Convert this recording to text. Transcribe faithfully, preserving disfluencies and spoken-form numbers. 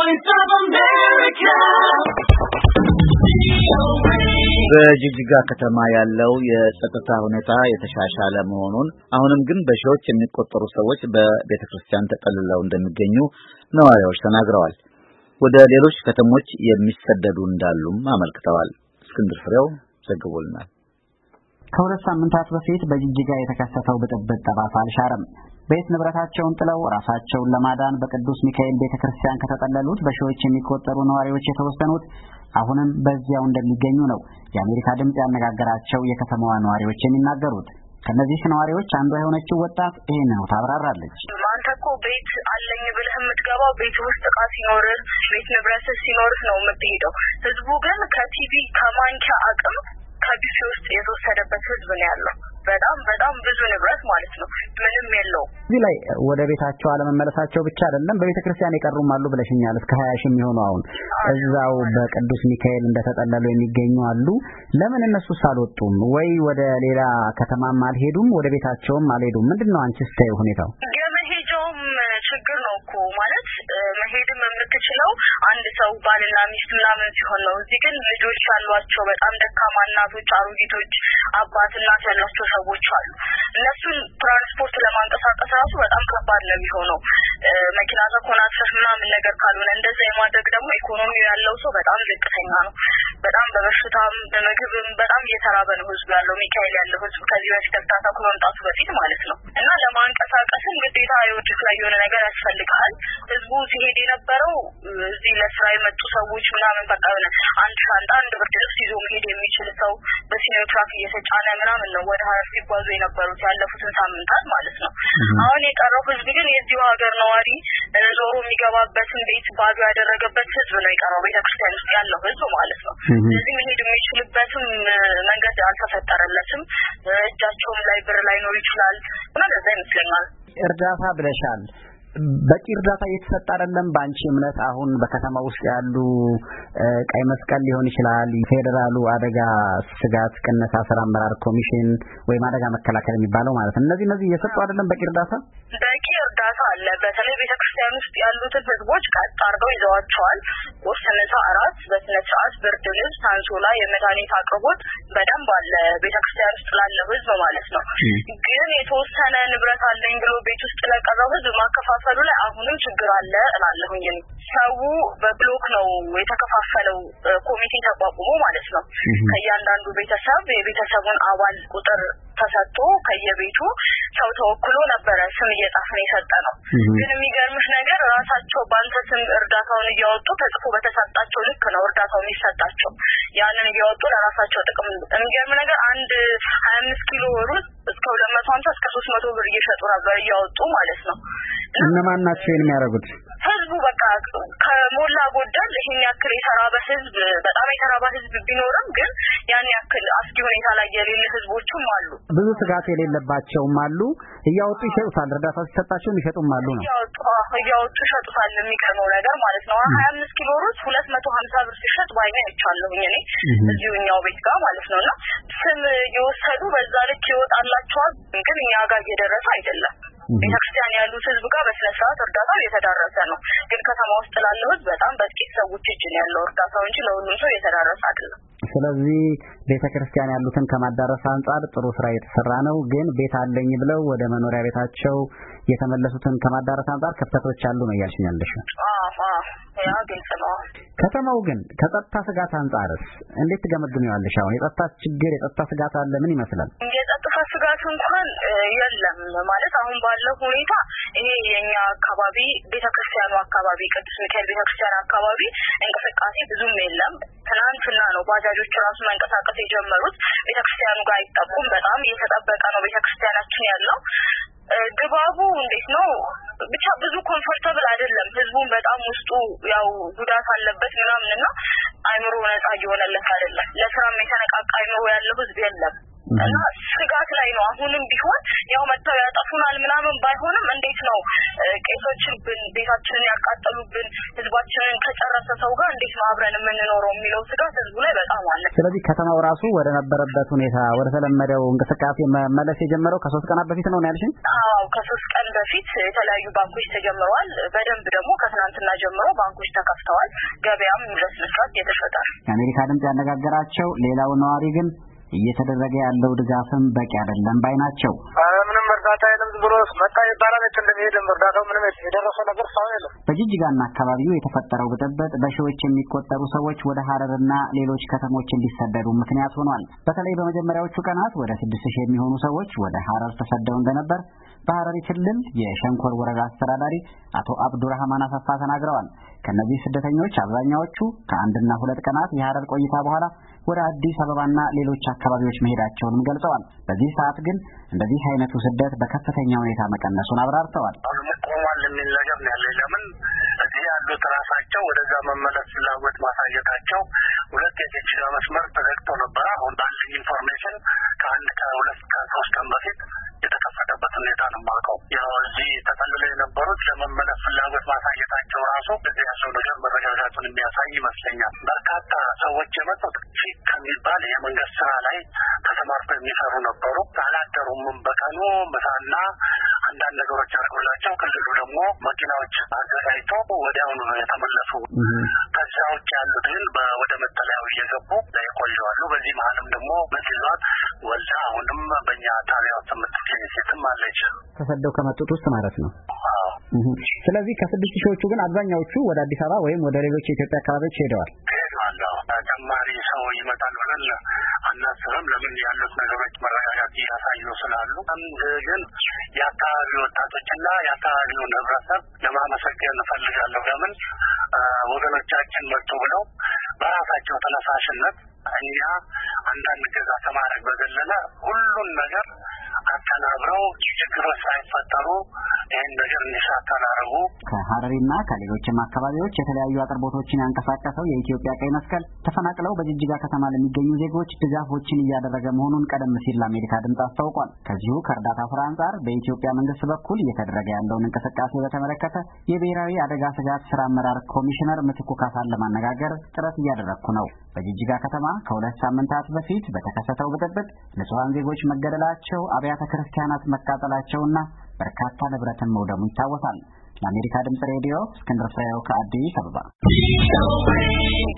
Voice of America. በጅግጅጋ ከተማ ያለው የጸጥታ ሁኔታ የተሻሻለ መሆኑን አሁንም ግን በሺዎች የሚቆጠሩ ሰዎች በቤተክርስቲያን ተጠልለው እንደሚገኙ ነዋሪዎች ተናግረዋል። ወደ ሌሎች ከተሞች የሚሰደዱ እንዳሉም አመልክተዋል። እስክንድር ፍሬው ዘግቦልናል። ከሁለት ሳምንታት በፊት በጅግጅጋ የተከሰተው ብጥብጥ ጠባሳ አልሻረም። ቤት ንብረታቸውን ጥለው ራሳቸውን ለማዳን በቅዱስ ሚካኤል ቤተክርስቲያን ከተጠለሉት በሺዎች የሚቆጠሩ ነዋሪዎች የተወሰኑት አሁንም በዚያው እንደሚገኙ ነው የአሜሪካ ድምጽ ያነጋገራቸው የከተማዋ ነዋሪዎች የሚናገሩት። ከነዚህ ነዋሪዎች አንዷ የሆነችው ወጣት ይሄን ነው ታብራራለች። አንተ እኮ ቤት አለኝ ብለህ የምትገባው ቤት ውስጥ ዕቃ ሲኖር ቤት ንብረት ሲኖር ነው የምትሄደው። ህዝቡ ግን ከቲቪ ከማንኪያ አቅም ከቢሲ ውስጥ የተወሰደበት ህዝብ ነው ያለው። በጣም በጣም ብዙ ንብረት ማለት ነው ምንም የለው። እዚህ ላይ ወደ ቤታቸው አለመመለሳቸው ብቻ አይደለም በቤተክርስቲያን የቀሩም አሉ ብለሽኛል። እስከ ሀያ ሺህ የሚሆኑ አሁን እዛው በቅዱስ ሚካኤል እንደተጠለሉ የሚገኙ አሉ። ለምን እነሱስ አልወጡም ወይ? ወደ ሌላ ከተማም አልሄዱም? ወደ ቤታቸውም አልሄዱም? ምንድነው አንቺስ ታየው ሁኔታው? የመሄጃውም ችግር ነው እኮ ማለት መሄድም የምትችለው አንድ ሰው ባልና ሚስት ምናምን ሲሆን ነው። እዚህ ግን ልጆች ያሏቸው በጣም ደካማ እናቶች፣ አሮጊቶች፣ አባት እናት ያላቸው ሰዎች አሉ። እነሱን ትራንስፖርት ለማንቀሳቀስ ራሱ በጣም ከባድ ነው የሚሆነው። መኪና ተኮናትረፍ ምናምን ነገር ካልሆነ እንደዛ የማድረግ ደግሞ ኢኮኖሚ ያለው ሰው በጣም ዝቅተኛ ነው። በጣም በበሽታም በምግብም በጣም እየተራበ ነው ህዝብ ያለው። ሚካኤል ያለው ህዝብ ከዚህ በፊት እርዳታ ከመምጣቱ በፊት ማለት ነው። እና ለማንቀሳቀስም ግዴታ የውጭ ላይ የሆነ ነገር ያስፈልጋል። ህዝቡ ሲሄድ የነበረው እዚህ ለስራ የመጡ ሰዎች ምናምን በቃ የሆነ አንድ ሻንጣ አንድ ብርድ ልብስ ይዞ መሄድ የሚችል ሰው በሲኖትራክ እየተጫነ ምናምን ነው ወደ ሀረር ሲጓዙ የነበሩት ያለፉትን ሳምንታት ማለት ነው። አሁን የቀረው ህዝብ ግን የዚሁ ሀገር ነዋሪ ዞሮ የሚገባበትን ቤት ባዶ ያደረገበት ህዝብ ነው የቀረው ቤተክርስቲያን ውስጥ ያለው ህዝብ ማለት ነው። እዚህ መሄድ የሚችልበትም መንገድ አልተፈጠረለትም። እጃቸውም ላይ ብር ላይኖር ይችላል እና ለዛ ይመስለኛል። እርዳታ ብለሻል። በቂ እርዳታ እየተሰጠ አይደለም? በአንቺ እምነት አሁን በከተማ ውስጥ ያሉ ቀይ መስቀል ሊሆን ይችላል፣ ፌደራሉ አደጋ ስጋት ቅነሳ ስራ አመራር ኮሚሽን ወይም አደጋ መከላከል የሚባለው ማለት ነው። እነዚህ እነዚህ እየሰጡ አይደለም በቂ እርዳታ? በቂ እርዳታ አለ። በተለይ ቤተክርስቲያን ውስጥ ያሉትን ህዝቦች ቀጥ አድርገው ይዘዋቸዋል። ቁርስ፣ ምሳ፣ እራት በስነ ስርዓት ብርድ ልብስ፣ አንሶላ፣ የመድኃኒት አቅርቦት በደንብ አለ ቤተክርስቲያን ውስጥ ላለው ህዝብ ማለት ነው። ግን የተወሰነ ንብረት አለኝ ብሎ ቤት ውስጥ ለቀረው ህዝብ ማከፋፈሉ ላይ አሁንም ችግር አለ እላለሁኝ። ሰው በብሎክ ነው የተከፋፈለው ኮሚቴ ተቋቁሞ ማለት ነው። ከእያንዳንዱ ቤተሰብ የቤተሰቡን አባል ቁጥር ተሰጥቶ ከየቤቱ ሰው ተወክሎ ነበረ ስም እየጻፈ የሰጠነው። ግን የሚገርምሽ ነገር ራሳቸው ባንተ ስም እርዳታውን እያወጡ ተጽፎ በተሰጣቸው ልክ ነው እርዳታው የሚሰጣቸው። ያንን እያወጡ ለራሳቸው ጥቅም የሚገርም ነገር አንድ ሀያ አምስት ኪሎ ሩዝ እስከ ሁለት መቶ ሀምሳ እስከ ሶስት መቶ ብር እየሸጡ ነበር እያወጡ ማለት ነው። እነማን ናቸው ይሄን የሚያደርጉት? ህዝቡ በቃ ከሞላ ጎደል ይሄን ያክል የተራበ ህዝብ በጣም የተራበ ህዝብ ቢኖርም ግን ያን ያክል አስጊ ሁኔታ ላይ የሌለ ህዝቦችም አሉ። ብዙ ስጋት የሌለባቸውም አሉ። እያወጡ ይሸጡታል። እርዳታ ሲሰጣቸው ይሸጡም አሉ ነው። እያወጡ እያወጡ ይሸጡታል። የሚቀርበው ነገር ማለት ነው ሀያ አምስት ኪሎ ሩዝ ሁለት መቶ ሀምሳ ብር ሲሸጥ ባይኔ አይቻለሁኝ እኔ እዚሁኛው ቤት ጋር ማለት ነውና ስም የወሰዱ በዛ ልክ ይወጣላቸዋል። ግን እኛ ጋር እየደረሰ አይደለም። ቤተክርስቲያን ያሉት ህዝብ ጋር በስነ ስርዓት እርዳታው እየተዳረሰ ነው። ግን ከተማ ውስጥ ላለው ህዝብ በጣም በጥቂት ሰዎች እጅ ነው ያለው እርዳታው እንጂ ለሁሉም ሰው እየተዳረሰ አይደለም። ስለዚህ ቤተክርስቲያን ያሉትን ከማዳረስ አንጻር ጥሩ ስራ እየተሰራ ነው። ግን ቤት አለኝ ብለው ወደ መኖሪያ ቤታቸው የተመለሱትን ከማዳረስ አንጻር ክፍተቶች አሉ ነው ያልሽኛለሽ? አዎ ያ ግልጽ ነው። ከተማው ግን ከጸጥታ ስጋት አንጻርስ እንዴት ትገመግሚዋለሽ? አሁን የጸጥታ ችግር የጸጥታ ስጋት አለ ምን ይመስላል? የጸጥታ ስጋት እንኳን የለም ማለት አሁን ባለው ሁኔታ ይሄ የኛ አካባቢ ቤተክርስቲያኑ አካባቢ ቅዱስ ሚካኤል ቤተክርስቲያን አካባቢ እንቅስቃሴ ብዙም የለም። ትናንትና ነው ባጃጆች ራሱ መንቀሳቀስ የጀመሩት። ቤተክርስቲያኑ ጋር አይጠቁም። በጣም እየተጠበቀ ነው ቤተክርስቲያናችን ያለው። ድባቡ እንዴት ነው? ብቻ ብዙ ኮምፎርታብል አይደለም። ህዝቡን በጣም ውስጡ ያው ጉዳት አለበት ምናምንና አይምሮ ነፃ እየሆነለት አይደለም። ለስራም የተነቃቃ አይምሮ ያለው ህዝብ የለም። እና ስጋት ላይ ነው አሁንም ቢሆን ያው መጥተው ያጠፉናል ምናምን ባይሆንም እንዴት ነው ቄሶችን ቤታችንን ያቃጠሉብን ህዝባችንን ከጨረሰ ሰው ጋር እንዴት ነው አብረን የምንኖረው የሚለው ስጋት ህዝቡ ላይ በጣም አለ። ስለዚህ ከተማው ራሱ ወደ ነበረበት ሁኔታ ወደ ተለመደው እንቅስቃሴ መመለስ የጀመረው ከሶስት ቀናት በፊት ነው ያልሽኝ? አዎ ከሶስት ቀን በፊት የተለያዩ ባንኮች ተጀምረዋል። በደንብ ደግሞ ከትናንትና ጀምሮ ባንኮች ተከፍተዋል። ገበያም ለስልሳት የተፈጠረ የአሜሪካ ድምጽ ያነጋገራቸው ሌላው ነዋሪ ግን እየተደረገ ያለው ድጋፍም በቂ አይደለም ባይ ናቸው። ምንም እርዳታ የለም ብሎ መጣ ይባላል እንደሚሄድም እርዳታው ምንም የደረሰ ነገር ሳይሆን የለም። በጅጅጋና አካባቢው የተፈጠረው ብጥብጥ በሺዎች የሚቆጠሩ ሰዎች ወደ ሐረርና ሌሎች ከተሞች እንዲሰደዱ ምክንያት ሆኗል። በተለይ በመጀመሪያዎቹ ቀናት ወደ ስድስት ሺህ የሚሆኑ ሰዎች ወደ ሐረር ተሰደው እንደነበር በሐረሪ ክልል የሸንኮር ወረዳ አስተዳዳሪ አቶ አብዱራህማን አሰፋ ተናግረዋል። ከነዚህ ስደተኞች አብዛኛዎቹ ከአንድና ሁለት ቀናት የሐረር ቆይታ በኋላ ወደ አዲስ አበባና ሌሎች አካባቢዎች መሄዳቸውንም ገልጸዋል። በዚህ ሰዓት ግን እንደዚህ አይነቱ ስደት በከፍተኛ ሁኔታ መቀነሱን አብራርተዋል። ቆሟል የሚል ነገር ነው ያለው። ለምን እዚህ ያሉት ራሳቸው ወደዛ መመለስ ፍላጎት ማሳየታቸው ሁለት የጅጅጋ መስመር ተዘግቶ ነበር። አሁን ባለኝ ኢንፎርሜሽን ከአንድ ከሁለት ከሶስት ቀን በፊት የተከፈተበት ሁኔታ ነው የማውቀው። ያው እዚህ ተጠልለው የነበሩት ለመመለስ ፍላጎት ማሳየታቸው ራሱ እዚህ ያለው ነገር መረጋጋቱን የሚያሳይ ይመስለኛል። በርካታ ሰዎች የመጡት ፊት ከሚባል የመንግስት ስራ ላይ ተሰማርተው የሚሰሩ ነበሩ። አላደሩም። በቀኑ ምሳና አንዳንድ ነገሮች አድርጎላቸው ክልሉ ደግሞ መኪናዎች አዘጋጅቶ ወዲያውኑ ነው የተመለሱ። ከዛ ውጭ ያሉት ግን ወደ መጠለያው እየገቡ ይቆያሉ። በዚህ መሀልም ደግሞ በትዕዛዝ ወልዳ አሁንም በእኛ ጣቢያ ውስጥ የምትገኝ ሴትም አለች። ተሰደው ከመጡት ውስጥ ማለት ነው። ስለዚህ ከስድስት ሺዎቹ ግን አብዛኛዎቹ ወደ አዲስ አበባ ወይም ወደ ሌሎች የኢትዮጵያ አካባቢዎች ሄደዋል። ተጨማሪ ሰው ይመጣል ብለን አናስብም። ለምን ያሉት ነገሮች መረጋጋት እያሳዩ ስላሉ። ግን የአካባቢ ወጣቶችና የአካባቢውን ህብረተሰብ ለማመሰገን እፈልጋለሁ። ለምን ወገኖቻችን መጡ ብለው በራሳቸው ተነሳሽነት እኛ አንዳንድ ገዛ ከማድረግ በዘለለ ሁሉን ነገር አተናብረው ችግሮች ሳይፈጠሩ ይህን ነገር እንዲሳካ አደረጉ። ከሐረሪና ከሌሎችም አካባቢዎች የተለያዩ አቅርቦቶችን ያንቀሳቀሰው የኢትዮጵያ ቀይ መስቀል ተፈናቅለው በጅጅጋ ከተማ ለሚገኙ ዜጎች ድጋፎችን እያደረገ መሆኑን ቀደም ሲል ለአሜሪካ ድምጽ አስታውቋል። ከዚሁ ከእርዳታ ስራ አንጻር በኢትዮጵያ መንግስት በኩል እየተደረገ ያለውን እንቅስቃሴ በተመለከተ የብሔራዊ አደጋ ስጋት ስራ አመራር ኮሚሽነር ምትኩ ካሳን ለማነጋገር ጥረት እያደረግኩ ነው። በጅጅጋ ከተማ ከሁለት ሳምንታት በፊት በተከሰተው ብጥብጥ ንጹሃን ዜጎች መገደላቸው፣ አብያተ ክርስቲያናት መቃጠላቸውና በርካታ ንብረትን መውደሙ ይታወሳል። ለአሜሪካ ድምጽ ሬዲዮ እስክንድር ፍሬው ከአዲስ አበባ